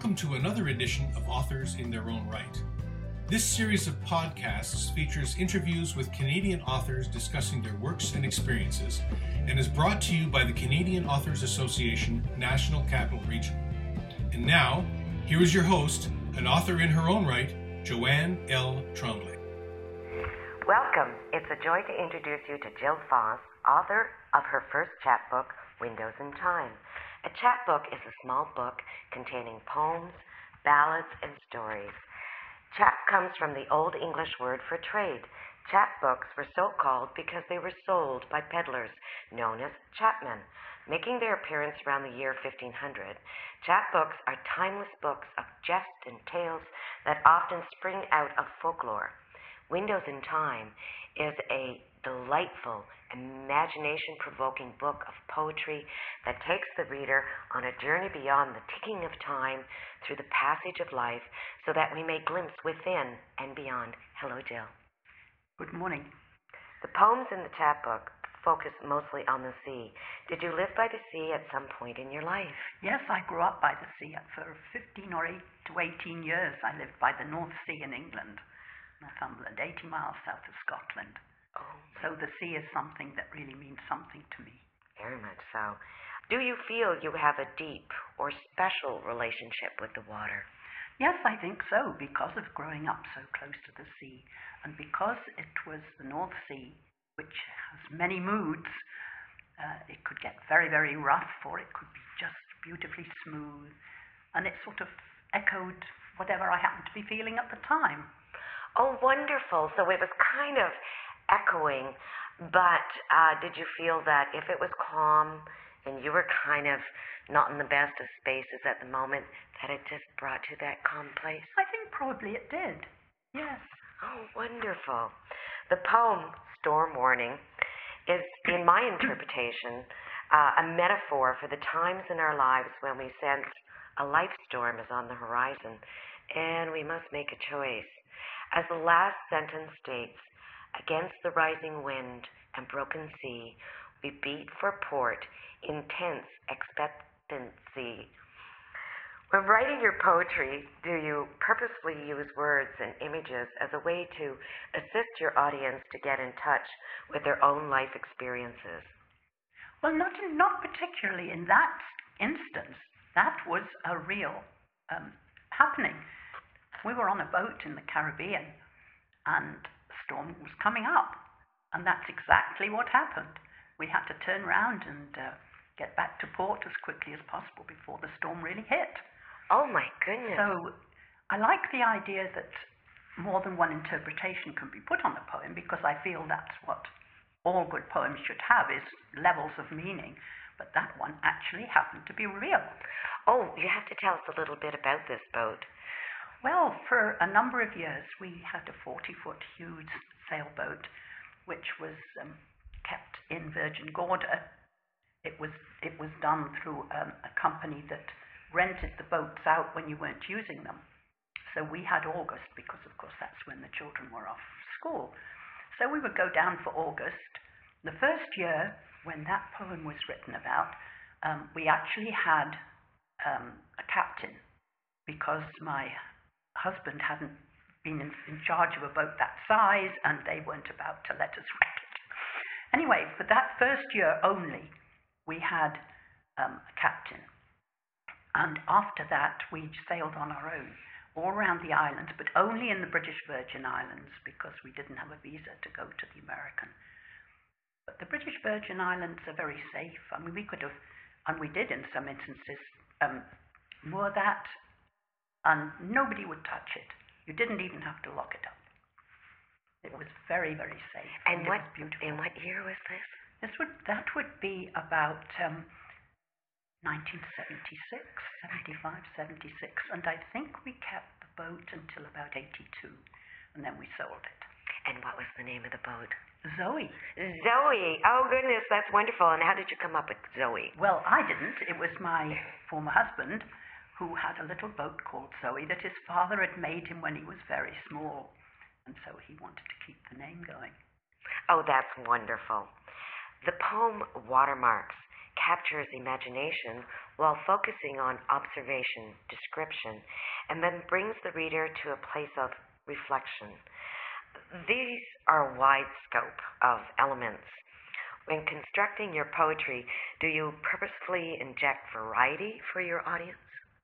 welcome to another edition of Authors in Their Own Right. This series of podcasts features interviews with Canadian authors discussing their works and experiences, and is brought to you by the Canadian Authors Association, National Capital Region. And now, here is your host, an author in her own right, Joanne L. Tremblay. Welcome. It's a joy to introduce you to Jill Foss, author of her first chapbook, Windows in Time. A chapbook is a small book containing poems, ballads, and stories. Chap comes from the Old English word for trade. Chapbooks were so called because they were sold by peddlers, known as chapmen. Making their appearance around the year 1500, chapbooks are timeless books of jest and tales that often spring out of folklore. Windows in Time is a delightful, imagination-provoking book of poetry that takes the reader on a journey beyond the ticking of time through the passage of life so that we may glimpse within and beyond. Hello, Jill. Good morning. The poems in the chapbook focus mostly on the sea. Did you live by the sea at some point in your life? Yes, I grew up by the sea. For 15 or 8 to 18 years, I lived by the North Sea in England, Northumberland, 80 miles south of Scotland. Oh, so the sea is something that really means something to me. Very much so. Do you feel you have a deep or special relationship with the water? Yes, I think so, because of growing up so close to the sea, and because it was the North Sea, which has many moods. It could get very, very rough, or it could be just beautifully smooth, and it sort of echoed whatever I happened to be feeling at the time. Oh, wonderful. So it was kind of echoing, but did you feel that if it was calm and you were kind of not in the best of spaces at the moment, that it just brought you that calm place? I think probably it did, yes. Oh, wonderful. The poem, Storm Warning, is, in my interpretation, a metaphor for the times in our lives when we sense a life storm is on the horizon and we must make a choice. As the last sentence states, against the rising wind and broken sea, we beat for port in tense expectancy. When writing your poetry, do you purposely use words and images as a way to assist your audience to get in touch with their own life experiences? Well, not particularly in that instance. That was a real happening. We were on a boat in the Caribbean, and storm was coming up, and that's exactly what happened. We had to turn around and get back to port as quickly as possible before the storm really hit. Oh my goodness. So I like the idea that more than one interpretation can be put on a poem, because I feel that's what all good poems should have, is levels of meaning. But that one actually happened to be real. Oh, you have to tell us a little bit about this boat. Well, for a number of years, we had a 40-foot huge sailboat, which was kept in Virgin Gorda. It was done through a company that rented the boats out when you weren't using them. So we had August, because of course that's when the children were off school. So we would go down for August. The first year, when that poem was written about, we actually had a captain, because my husband hadn't been in charge of a boat that size, and they weren't about to let us wreck it. Anyway, for that first year only, we had a captain. And after that, we sailed on our own, all around the islands, but only in the British Virgin Islands, because we didn't have a visa to go to the American. But the British Virgin Islands are very safe. I mean, we could have, and we did in some instances, moor that, and nobody would touch it. You didn't even have to lock it up. It was very, very safe. And it was beautiful. In what year was this? That would be about 1976, 75, 76. And I think we kept the boat until about 82. And then we sold it. And what was the name of the boat? Zoe. Zoe. Oh, goodness, that's wonderful. And how did you come up with Zoe? Well, I didn't. It was my former husband, who had a little boat called Zoe that his father had made him when he was very small. And so he wanted to keep the name going. Oh, that's wonderful. The poem Watermarks captures imagination while focusing on observation, description, and then brings the reader to a place of reflection. These are a wide scope of elements. When constructing your poetry, do you purposefully inject variety for your audience?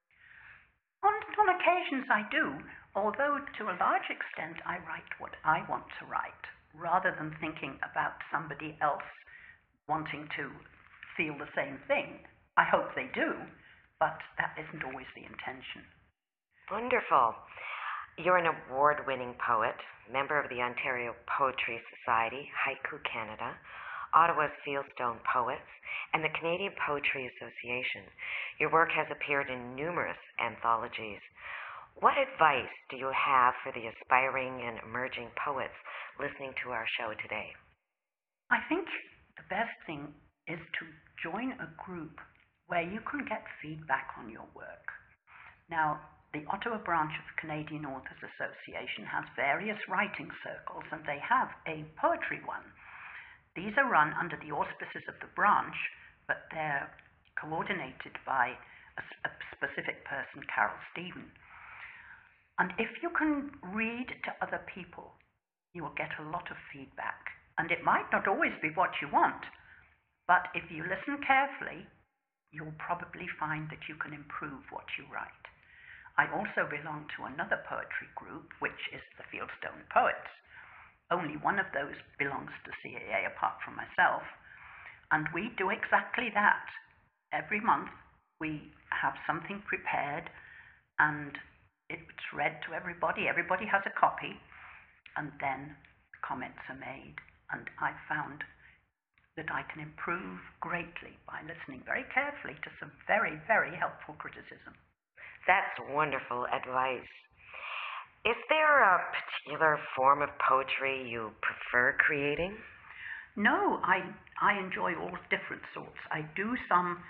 On occasions I do, although to a large extent I write what I want to write, rather than thinking about somebody else wanting to feel the same thing. I hope they do, but that isn't always the intention. Wonderful. You're an award-winning poet, member of the Ontario Poetry Society, Haiku Canada, Ottawa's Fieldstone Poets, and the Canadian Poetry Association. Your work has appeared in numerous anthologies. What advice do you have for the aspiring and emerging poets listening to our show today? I think the best thing is to join a group where you can get feedback on your work. Now, the Ottawa branch of the Canadian Authors Association has various writing circles, and they have a poetry one. These are run under the auspices of the branch, but they're coordinated by a specific person, Carol Stephen. And if you can read to other people, you will get a lot of feedback. And it might not always be what you want, but if you listen carefully, you'll probably find that you can improve what you write. I also belong to another poetry group, which is the Fieldstone Poets. Only one of those belongs to CAA apart from myself. And we do exactly that. Every month we have something prepared and it's read to everybody. Everybody has a copy, and then comments are made. And I've found that I can improve greatly by listening very carefully to some very, very helpful criticism. That's wonderful advice. Is there a particular form of poetry you prefer creating? No, I enjoy all different sorts. I do some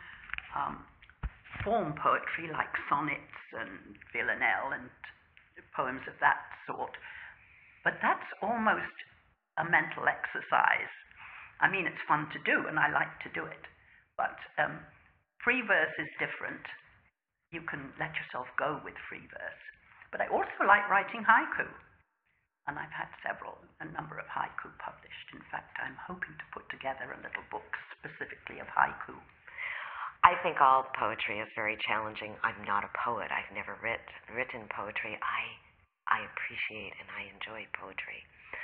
form poetry like sonnets and villanelle and poems of that sort, but that's almost a mental exercise. I mean, it's fun to do and I like to do it, but free verse is different. You can let yourself go with free verse. But I also like writing haiku, and I've had a number of haiku published. In fact, I'm hoping to put together a little book specifically of haiku. I think all poetry is very challenging. I'm not a poet. I've never written poetry. I appreciate and I enjoy poetry.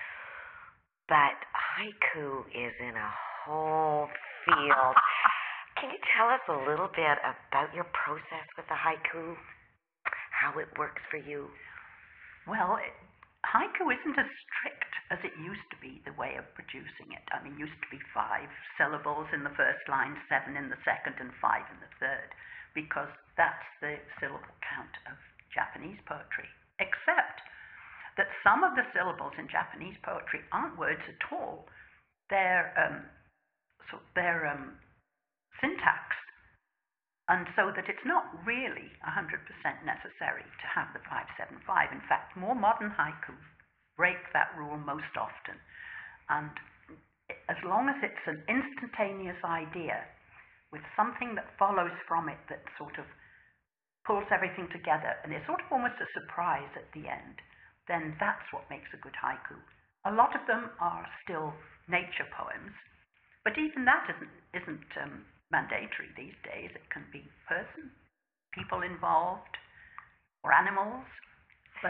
But haiku is in a whole field. Can you tell us a little bit about your process with the haiku? How it works for you? Well, haiku isn't as strict as it used to be, the way of producing it. I mean, it used to be 5 syllables in the first line, 7 in the second, and 5 in the third, because that's the syllable count of Japanese poetry. Except that some of the syllables in Japanese poetry aren't words at all. They're syntax. And so that it's not really 100% necessary to have the 5-7-5. In fact, more modern haiku break that rule most often. And as long as it's an instantaneous idea with something that follows from it that sort of pulls everything together and is sort of almost a surprise at the end, then that's what makes a good haiku. A lot of them are still nature poems, but even that isn't mandatory these days. It can be people involved, or animals, but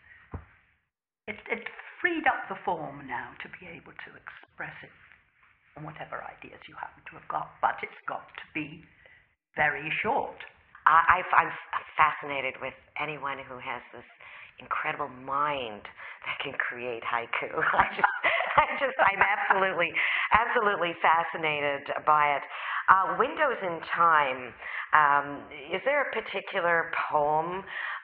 it freed up the form now to be able to express it on whatever ideas you happen to have got, but it's got to be very short. I'm fascinated with anyone who has this incredible mind that can create haiku. I'm absolutely fascinated by it. Windows in Time. Is there a particular poem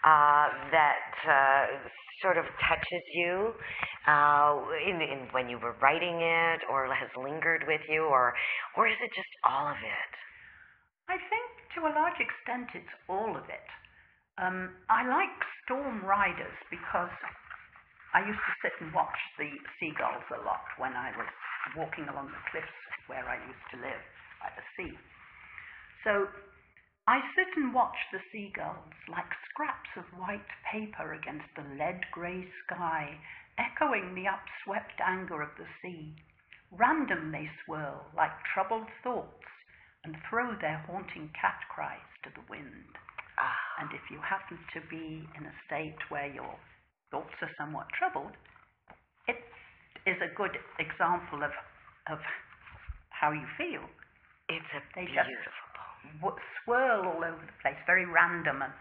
that sort of touches you when you were writing it, or has lingered with you, or is it just all of it? I think to a large extent it's all of it. I like Storm Riders because I used to sit and watch the seagulls a lot when I was walking along the cliffs where I used to live by the sea. So I sit and watch the seagulls like scraps of white paper against the lead-grey sky, echoing the upswept anger of the sea. Random they swirl like troubled thoughts and throw their haunting cat cries to the wind. And if you happen to be in a state where your thoughts are somewhat troubled, it is a good example of how you feel. It's a They beautiful just swirl all over the place, very random, and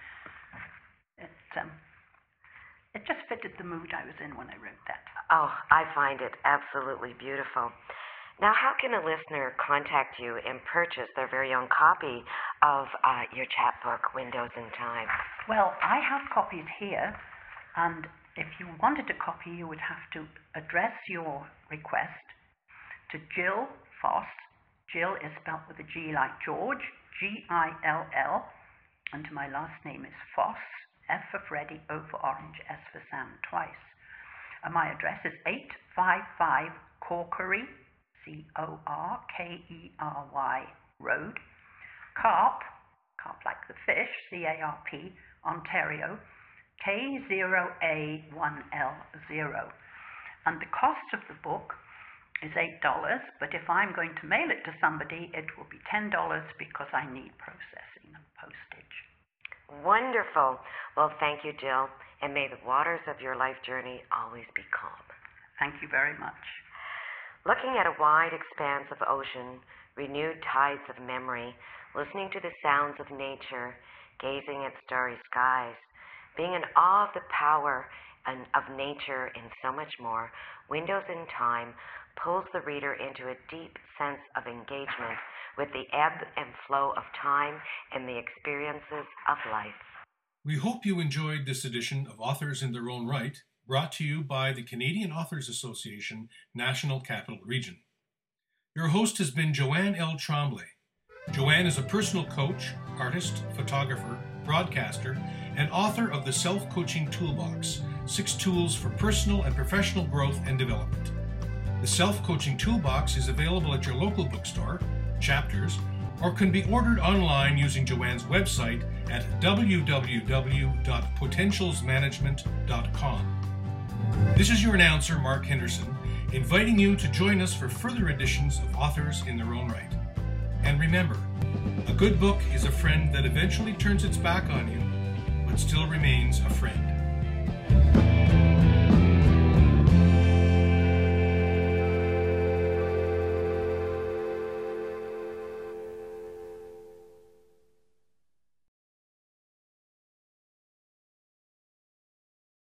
it just fitted the mood I was in when I wrote that. Oh, I find it absolutely beautiful. Now, how can a listener contact you and purchase their very own copy of your chapbook, Windows in Time? Well, I have copies here, and if you wanted a copy, you would have to address your request to Jill Foss. Jill is spelled with a G like George, Gill, and my last name is Foss, F for Freddy, O for Orange, S for Sam twice. And my address is 855 Corkery, Corkery Road, Carp like the fish, CARP, Ontario, K0A1L0. And the cost of the book is $8, but if I'm going to mail it to somebody, it will be $10 because I need processing and postage. Wonderful. Well, thank you, Jill, and may the waters of your life journey always be calm. Thank you very much. Looking at a wide expanse of ocean, renewed tides of memory, listening to the sounds of nature, gazing at starry skies, being in awe of the power of nature and so much more, Windows in Time pulls the reader into a deep sense of engagement with the ebb and flow of time and the experiences of life. We hope you enjoyed this edition of Authors in Their Own Right, brought to you by the Canadian Authors Association, National Capital Region. Your host has been Joanne L. Tremblay. Joanne is a personal coach, artist, photographer, broadcaster, and author of the Self-Coaching Toolbox, 6 tools for personal and professional growth and development. The Self-Coaching Toolbox is available at your local bookstore, Chapters, or can be ordered online using Joanne's website at www.potentialsmanagement.com. This is your announcer, Mark Henderson, inviting you to join us for further editions of Authors in Their Own Right. And remember, a good book is a friend that eventually turns its back on you, but still remains a friend.